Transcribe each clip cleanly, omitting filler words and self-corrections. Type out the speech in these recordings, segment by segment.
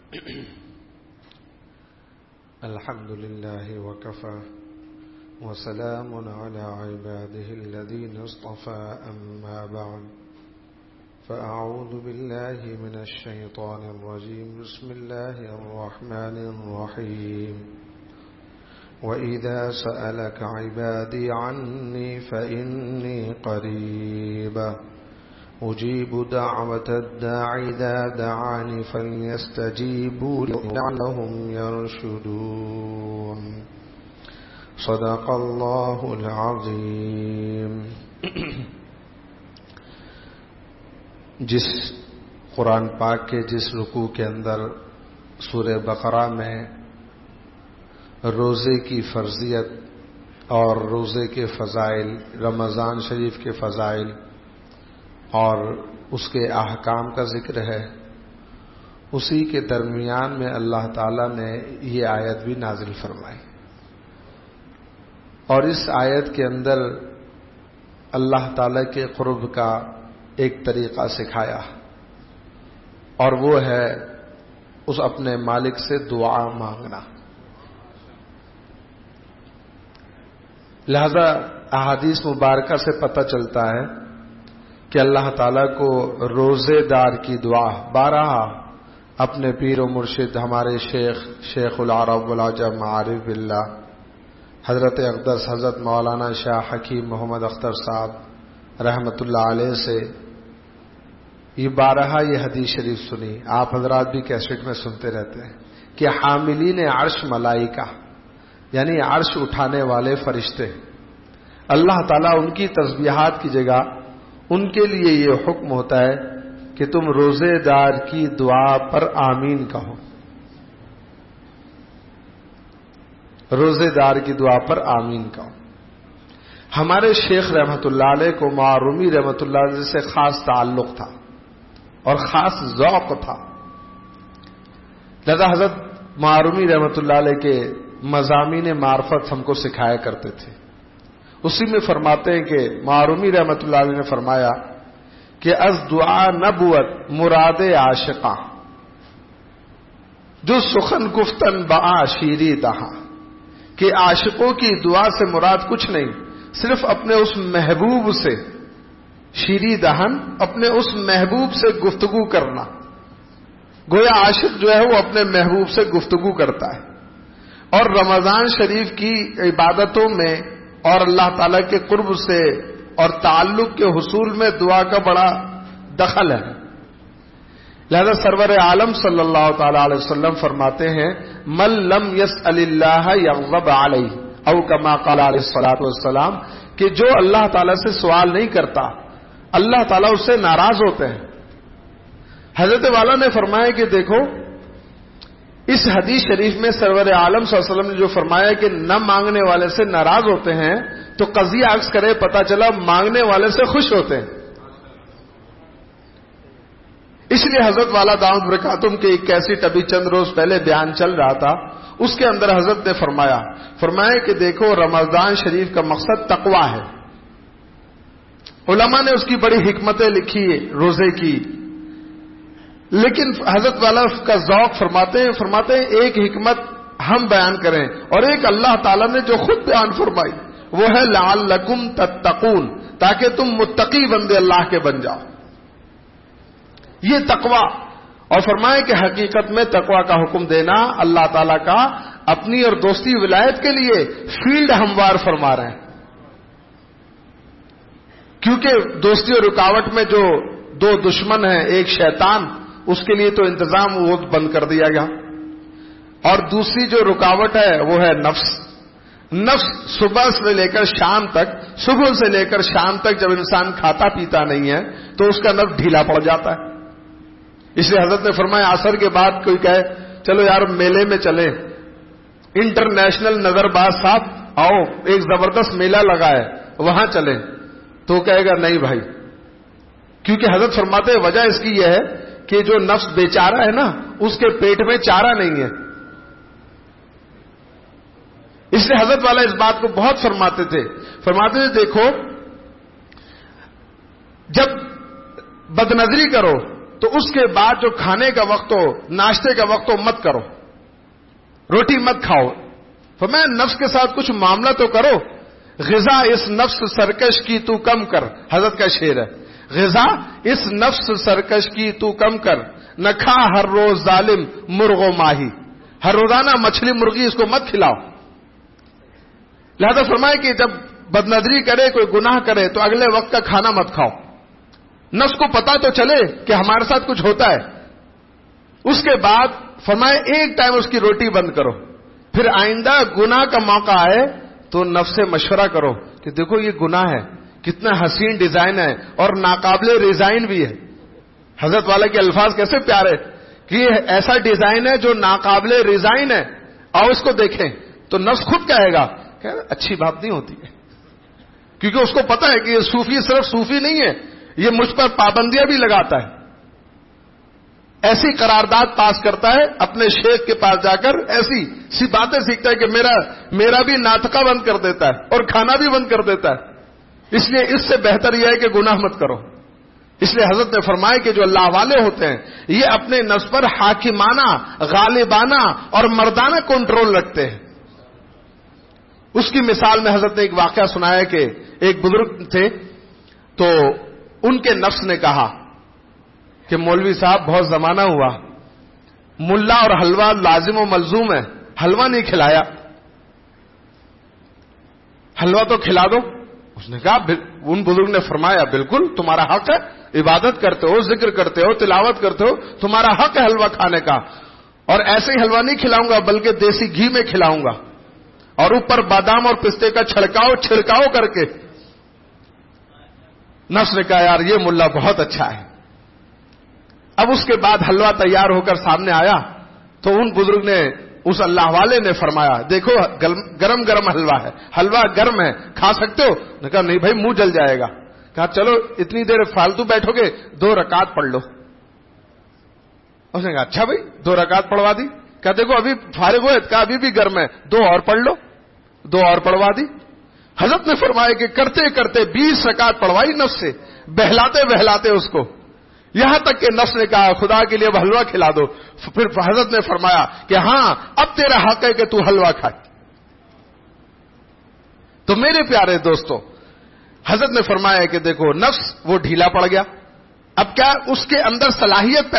الحمد لله وكفى وسلام على عباده الذين اصطفى أما بعد فأعوذ بالله من الشيطان الرجيم بسم الله الرحمن الرحيم وإذا سألك عبادي عني فإني قريب أجيب دعوة الداع إذا دعاني فليستجيبوا لي لعلهم يرشدون صدق الله العظيم. جس قرآن پاک کے جس رکوع کے اندر سورہ بقرہ میں روزے کی فرضیت اور روزے کے فضائل، رمضان شریف کے فضائل اور اس کے احکام کا ذکر ہے، اسی کے درمیان میں اللہ تعالیٰ نے یہ آیت بھی نازل فرمائی، اور اس آیت کے اندر اللہ تعالیٰ کے قرب کا ایک طریقہ سکھایا، اور وہ ہے اس اپنے مالک سے دعا مانگنا. لہذا احادیث مبارکہ سے پتہ چلتا ہے کہ اللہ تعالیٰ کو روزے دار کی دعا بارہا اپنے پیر و مرشد ہمارے شیخ العرب والعجم عارف باللہ حضرت اقدس حضرت مولانا شاہ حکیم محمد اختر صاحب رحمۃ اللہ علیہ سے یہ بارہا یہ حدیث شریف سنی. آپ حضرات بھی کیسٹ میں سنتے رہتے ہیں کہ حاملین عرش ملائکہ یعنی عرش اٹھانے والے فرشتے، اللہ تعالیٰ ان کی تسبیحات کی جگہ ان کے لیے یہ حکم ہوتا ہے کہ تم روزے دار کی دعا پر آمین کہو. روزے دار کی دعا پر آمین کہو. ہمارے شیخ رحمت اللہ علیہ کو معرومی رحمت اللہ علیہ سے خاص تعلق تھا اور خاص ذوق تھا. لذا حضرت معرومی رحمت اللہ علیہ کے مضامین معرفت ہم کو سکھایا کرتے تھے. اسی میں فرماتے ہیں کہ معرومی رحمت اللہ علیہ نے فرمایا کہ از دعا نبوت مراد عاشقاں جو سخن گفتن با شیری دہاں، کہ عاشقوں کی دعا سے مراد کچھ نہیں، صرف اپنے اس محبوب سے شیری دہن، اپنے اس محبوب سے گفتگو کرنا. گویا عاشق جو ہے وہ اپنے محبوب سے گفتگو کرتا ہے. اور رمضان شریف کی عبادتوں میں اور اللہ تعالیٰ کے قرب سے اور تعلق کے حصول میں دعا کا بڑا دخل ہے. لہذا سرور عالم صلی اللہ تعالی علیہ وسلم فرماتے ہیں من لم یسأل اللہ یغضب علیہ او کما قال علیہ الصلوۃ والسلام، کہ جو اللہ تعالیٰ سے سوال نہیں کرتا اللہ تعالیٰ اس سے ناراض ہوتے ہیں. حضرت والا نے فرمایا کہ دیکھو اس حدیث شریف میں سرور عالم صلی اللہ علیہ وسلم نے جو فرمایا کہ نہ مانگنے والے سے ناراض ہوتے ہیں، تو قضیہ عکس کرے پتہ چلا مانگنے والے سے خوش ہوتے ہیں. اس لیے حضرت والا دامت برکاتہم کے ایک کیسٹ ابھی چند روز پہلے بیان چل رہا تھا، اس کے اندر حضرت نے فرمایا کہ دیکھو رمضان شریف کا مقصد تقویٰ ہے. علماء نے اس کی بڑی حکمتیں لکھی ہے روزے کی، لیکن حضرت والا کا ذوق فرماتے ہیں ایک حکمت ہم بیان کریں، اور ایک اللہ تعالیٰ نے جو خود بیان فرمائی وہ ہے لعلکم تتقون، تاکہ تم متقی بندے اللہ کے بن جاؤ. یہ تقویٰ، اور فرمائے کہ حقیقت میں تقویٰ کا حکم دینا اللہ تعالیٰ کا اپنی اور دوستی ولایت کے لیے فیلڈ ہموار فرما رہے ہیں. کیونکہ دوستی اور رکاوٹ میں جو دو دشمن ہیں، ایک شیطان، اس کے لیے تو انتظام وہ بند کر دیا گیا، اور دوسری جو رکاوٹ ہے وہ ہے نفس. صبح سے لے کر شام تک، صبح سے لے کر شام تک جب انسان کھاتا پیتا نہیں ہے تو اس کا نفس ڈھیلا پڑ جاتا ہے. اس لیے حضرت نے فرمایا عصر کے بعد کوئی کہے چلو یار میلے میں چلیں، انٹرنیشنل نظر باز صاحب آؤ ایک زبردست میلہ لگا ہے وہاں چلیں، تو کہے گا نہیں بھائی، کیونکہ حضرت فرماتے ہیں وجہ اس کی یہ ہے کہ جو نفس بیچارہ ہے نا اس کے پیٹ میں چارہ نہیں ہے. اس لیے حضرت والا اس بات کو بہت فرماتے تھے دیکھو جب بدنظری کرو تو اس کے بعد جو کھانے کا وقت ہو، ناشتے کا وقت ہو، مت کرو، روٹی مت کھاؤ. فرمایا نفس کے ساتھ کچھ معاملہ تو کرو. غذا اس نفس سرکش کی تو کم کر، حضرت کا شعر ہے. غذا اس نفس سرکش کی تو کم کر، نہ کھا ہر روز ظالم مرغ و ماہی. ہر روزانہ مچھلی مرغی اس کو مت کھلاؤ. لہذا فرمائے کہ جب بدنظری کرے، کوئی گناہ کرے تو اگلے وقت کا کھانا مت کھاؤ. نفس کو پتا تو چلے کہ ہمارے ساتھ کچھ ہوتا ہے. اس کے بعد فرمائے ایک ٹائم اس کی روٹی بند کرو. پھر آئندہ گناہ کا موقع آئے تو نفس سے مشورہ کرو کہ دیکھو یہ گناہ ہے، کتنا حسین ڈیزائن ہے اور ناقابل ریزائن بھی ہے. حضرت والا کے الفاظ کیسے پیارے کہ یہ ایسا ڈیزائن ہے جو ناقابل ریزائن ہے، اور اس کو دیکھیں تو نفس خود کہے گا کہ اچھی بات نہیں ہوتی ہے، کیونکہ اس کو پتا ہے کہ یہ صوفی صرف صوفی نہیں ہے، یہ مجھ پر پابندیاں بھی لگاتا ہے. ایسی قرارداد پاس کرتا ہے اپنے شیخ کے پاس جا کر، ایسی سی باتیں سیکھتا ہے کہ میرا بھی ناطقہ بند کر دیتا ہے اور کھانا بھی بند کر دیتا ہے. اس لیے اس سے بہتر یہ ہے کہ گناہ مت کرو. اس لیے حضرت نے فرمایا کہ جو اللہ والے ہوتے ہیں یہ اپنے نفس پر حاکمانہ، غالبانہ اور مردانہ کنٹرول رکھتے ہیں. اس کی مثال میں حضرت نے ایک واقعہ سنایا کہ ایک بزرگ تھے تو ان کے نفس نے کہا کہ مولوی صاحب بہت زمانہ ہوا، ملا اور حلوہ لازم و ملزوم ہے، حلوہ نہیں کھلایا، حلوہ تو کھلا دو. اس نے کہا، ان بزرگ نے فرمایا بالکل تمہارا حق ہے، عبادت کرتے ہو، ذکر کرتے ہو، تلاوت کرتے ہو، تمہارا حق ہے حلوہ کھانے کا، اور ایسے ہی حلوہ نہیں کھلاؤں گا بلکہ دیسی گھی میں کھلاؤں گا اور اوپر بادام اور پستے کا چھڑکاؤ کر کے. نفس نے کہا یار یہ ملا بہت اچھا ہے. اب اس کے بعد حلوہ تیار ہو کر سامنے آیا تو ان بزرگ نے، اس اللہ والے نے فرمایا دیکھو گرم گرم حلوہ ہے، حلوہ گرم ہے، کھا سکتے ہو؟ نے کہا نہیں بھائی منہ جل جائے گا. کہا چلو اتنی دیر فالتو بیٹھو گے 2 رکعت پڑھ لو. اس نے کہا اچھا بھائی 2 رکعت پڑھوا دی. کہا دیکھو ابھی فارغ ہوئے، کہا ابھی بھی گرم ہے، 2 اور پڑھ لو. 2 اور پڑھوا دی. حضرت نے فرمایا کہ کرتے کرتے 20 رکعت پڑھوائی نفس سے، بہلاتے اس کو، یہاں تک کہ نفس نے کہا خدا کے لیے اب حلوہ کھلا دو. پھر حضرت نے فرمایا کہ ہاں اب تیرا حق ہے کہ تو حلوہ کھائے. تو میرے پیارے دوستو، حضرت نے فرمایا کہ دیکھو نفس وہ ڈھیلا پڑ گیا. اب کیا اس کے اندر صلاحیت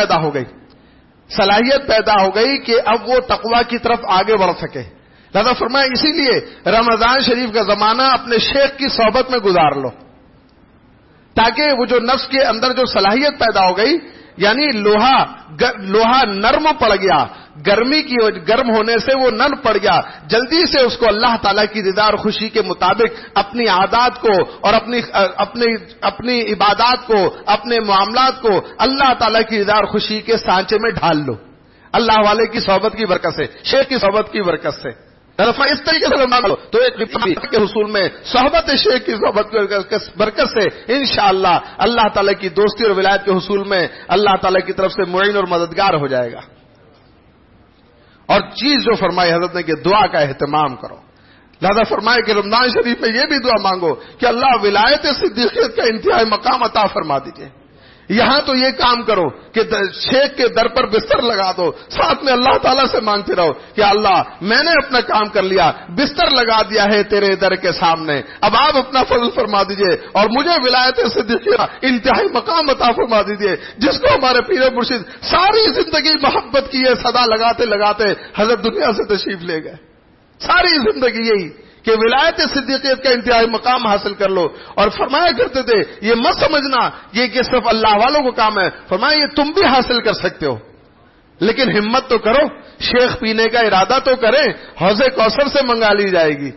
پیدا ہو گئی کہ اب وہ تقوی کی طرف آگے بڑھ سکے. لہذا فرمایا اسی لیے رمضان شریف کا زمانہ اپنے شیخ کی صحبت میں گزار لو، تاکہ وہ جو نفس کے اندر جو صلاحیت پیدا ہو گئی، یعنی لوہا نرم پڑ گیا، گرم ہونے سے وہ نرم پڑ گیا، جلدی سے اس کو اللہ تعالیٰ کی رضا اور خوشی کے مطابق اپنی عادات کو اور اپنی عبادات کو، اپنے معاملات کو اللہ تعالیٰ کی رضا اور خوشی کے سانچے میں ڈھال لو، اللہ والے کی صحبت کی برکت سے، شیخ کی صحبت کی برکت سے. اس طریقے سے مانگو تو ایک کے حصول میں صحبت شیخ کی صحبت کی برکت سے انشاءاللہ اللہ تعالیٰ کی دوستی اور ولایت کے حصول میں اللہ تعالیٰ کی طرف سے معین اور مددگار ہو جائے گا. اور چیز جو فرمائی حضرت نے کہ دعا کا اہتمام کرو. لہذا فرمائے کہ رمضان شریف میں یہ بھی دعا مانگو کہ اللہ ولایت صدیقیت کا انتہائی مقام عطا فرما دیجیے. یہاں تو یہ کام کرو کہ شیخ کے در پر بستر لگا دو، ساتھ میں اللہ تعالیٰ سے مانگتے رہو کہ اللہ میں نے اپنا کام کر لیا، بستر لگا دیا ہے تیرے در کے سامنے، اب آپ اپنا فضل فرما دیجئے اور مجھے ولایت صدیقیہ انتہائی مقام عطا فرما دیجئے، جس کو ہمارے پیر مرشد ساری زندگی محبت کی ہے صدا لگاتے لگاتے حضرت دنیا سے تشریف لے گئے. ساری زندگی یہی کہ ولایت صدیقیت کا انتہائی مقام حاصل کر لو. اور فرمایا کرتے تھے یہ مت سمجھنا یہ کہ صرف اللہ والوں کو کام ہے، فرمایا یہ تم بھی حاصل کر سکتے ہو، لیکن ہمت تو کرو، شیخ پینے کا ارادہ تو کریں، حوض کوثر سے منگا لی جائے گی.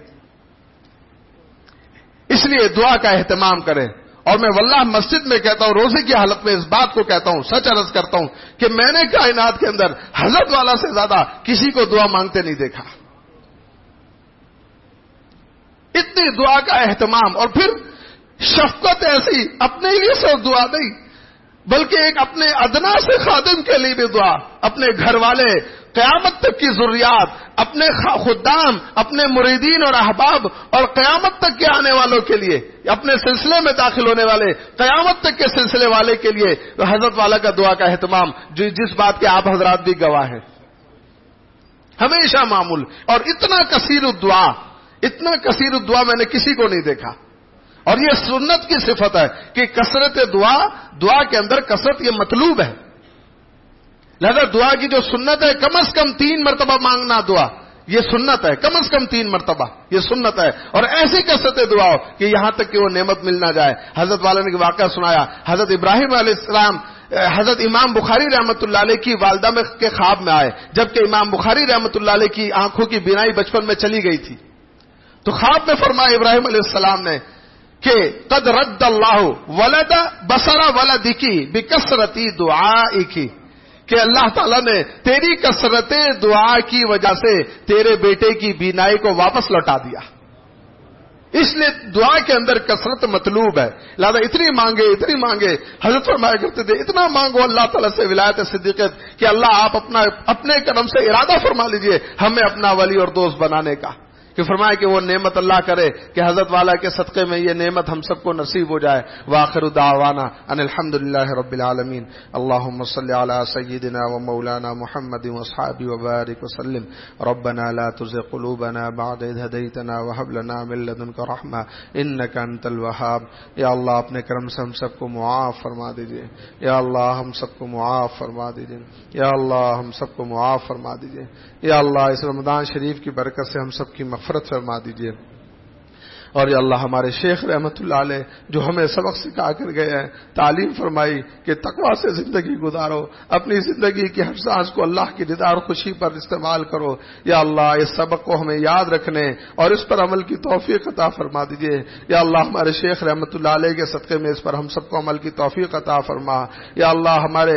اس لیے دعا کا اہتمام کریں. اور میں واللہ مسجد میں کہتا ہوں، روزے کی حالت میں اس بات کو کہتا ہوں، سچ عرض کرتا ہوں کہ میں نے کائنات کے اندر حضرت والا سے زیادہ کسی کو دعا مانگتے نہیں دیکھا. اتنی دعا کا اہتمام، اور پھر شفقت ایسی، اپنے لیے صرف دعا نہیں بلکہ ایک اپنے ادنا سے خادم کے لیے بھی دعا، اپنے گھر والے قیامت تک کی ذریات، اپنے خدام، اپنے مریدین اور احباب، اور قیامت تک کے آنے والوں کے لیے، اپنے سلسلے میں داخل ہونے والے قیامت تک کے سلسلے والے کے لیے حضرت والا کا دعا کا اہتمام، جس بات کے آپ حضرات بھی گواہ ہیں، ہمیشہ معمول. اور اتنا کثیر الدعا میں نے کسی کو نہیں دیکھا. اور یہ سنت کی صفت ہے کہ کثرت دعا کے اندر کثرت یہ مطلوب ہے. لہذا دعا کی جو سنت ہے، کم از کم 3 مرتبہ مانگنا دعا، یہ سنت ہے. کم از کم 3 مرتبہ یہ سنت ہے. اور ایسی کثرت دعا ہو کہ یہاں تک کہ وہ نعمت مل نہ جائے. حضرت والا نے واقعہ سنایا، حضرت ابراہیم علیہ السلام حضرت امام بخاری رحمۃ اللہ علیہ کی والدہ میں کے خواب میں آئے، جبکہ امام بخاری رحمۃ اللہ علیہ کی آنکھوں کی بینائی بچپن میں چلی گئی تھی. تو خواب میں فرمایا ابراہیم علیہ السلام نے کہ قد رد اللہ ولد بصر ولدکی بکثرتی دعائکی، کہ اللہ تعالیٰ نے تیری کثرت دعا کی وجہ سے تیرے بیٹے کی بینائی کو واپس لوٹا دیا. اس لیے دعا کے اندر کثرت مطلوب ہے. لہذا اتنی مانگے. حضرت فرمایا کرتے تھے اتنا مانگو اللہ تعالیٰ سے ولایت صدیقیت کہ اللہ آپ اپنے کرم سے ارادہ فرما لیجئے ہمیں اپنا ولی اور دوست بنانے کا. کہ فرمائے کہ وہ نعمت اللہ کرے کہ حضرت والا کے صدقے میں یہ نعمت ہم سب کو نصیب ہو جائے. وآخر دعوانا ان الحمدللہ رب العالمین. اللہم صلی علی سیدنا و مولانا محمد واصحابہ وبارک وسلم. ربنا لا تزغ قلوبنا بعد اذ ہدیتنا وہب لنا من لدنک رحمہ انک انت الوہاب. یا اللہ اپنے کرم سے ہم سب کو معاف فرما دیجئے. یا اللہ ہم سب کو معاف فرما دیجئے. یا اللہ ہم سب کو معاف فرما دیجئے. یا اللہ اس رمضان شریف کی برکت سے ہم سب کی مغفرت فرما دیجئے. اور یا اللہ ہمارے شیخ رحمت اللہ علیہ جو ہمیں سبق سکھا کر گئے ہیں، تعلیم فرمائی کہ تقویٰ سے زندگی گزارو، اپنی زندگی کی ہر سانس کو اللہ کی رضا اور خوشی پر استعمال کرو. یا اللہ اس سبق کو ہمیں یاد رکھنے اور اس پر عمل کی توفیق عطا فرما دیجئے. یا اللہ ہمارے شیخ رحمت اللہ علیہ کے صدقے میں اس پر ہم سب کو عمل کی توفیق عطا فرما. یا اللہ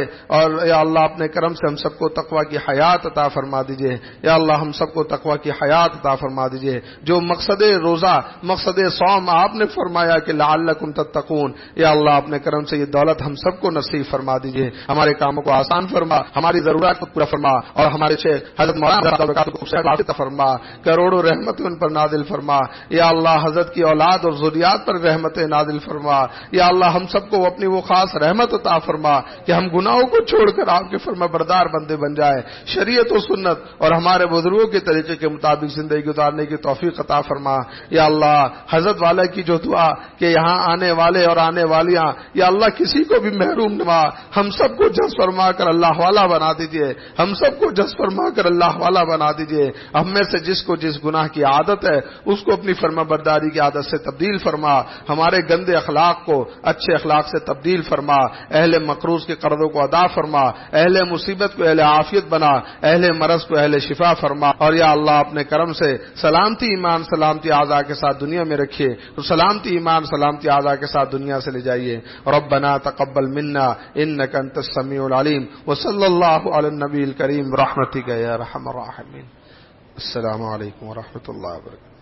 یا اللہ اپنے کرم سے ہم سب کو تقویٰ کی حیات عطا فرما دیجئے. یا اللہ ہم سب کو تقویٰ کی حیات عطا فرما دیجئے. جو مقصد روزہ، مقصد صوم آپ نے فرمایا کہ لعلکم تتقون، یا اللہ اپنے کرم سے یہ دولت ہم سب کو نصیب فرما دیجئے. ہمارے کاموں کو آسان فرما، ہماری ضرورت کو پورا فرما، اور ہمارے شیخ حضرت مولانا کو فرما، کروڑوں رحمت ان پر نازل فرما. یا اللہ حضرت کی اولاد اور ذریات پر رحمت نازل فرما. یا اللہ ہم سب کو اپنی وہ خاص رحمت عطا فرما کہ ہم گناہوں کو چھوڑ کر آپ کے فرما بردار بندے بن جائے. شریعت و سنت اور ہمارے بزرگوں کے طریقے کے مطابق زندگی گزارنے کی توفیق عطا فرما. یا اللہ حضرت والا کی جو دعا کہ یہاں آنے والے اور آنے والیاں، یا اللہ کسی کو بھی محروم نما، ہم سب کو جذب فرما کر اللہ والا بنا دیجئے. ہم سب کو جذب فرما کر اللہ والا بنا دیجئے. ہم میں سے جس کو جس گناہ کی عادت ہے اس کو اپنی فرما برداری کی عادت سے تبدیل فرما. ہمارے گندے اخلاق کو اچھے اخلاق سے تبدیل فرما. اہل مقروض کے قرضوں کو ادا فرما. اہل مصیبت کو اہل عافیت بنا. اہل مرض کو اہل شفا فرما. اور یا اللہ اپنے کرم سے سلامتی ایمان سلامتی اعضاء کے ساتھ دنیا میں رکھیے، اور سلامتی ایمان سلامتی اعضاء کے ساتھ دنیا سے لے جائیے. ربنا تقبل منا انک انت السمیع العلیم. وصلی اللہ علی النبی الکریم برحمتک یا ارحم الراحمین. السلام علیکم ورحمۃ اللہ وبرکاتہ.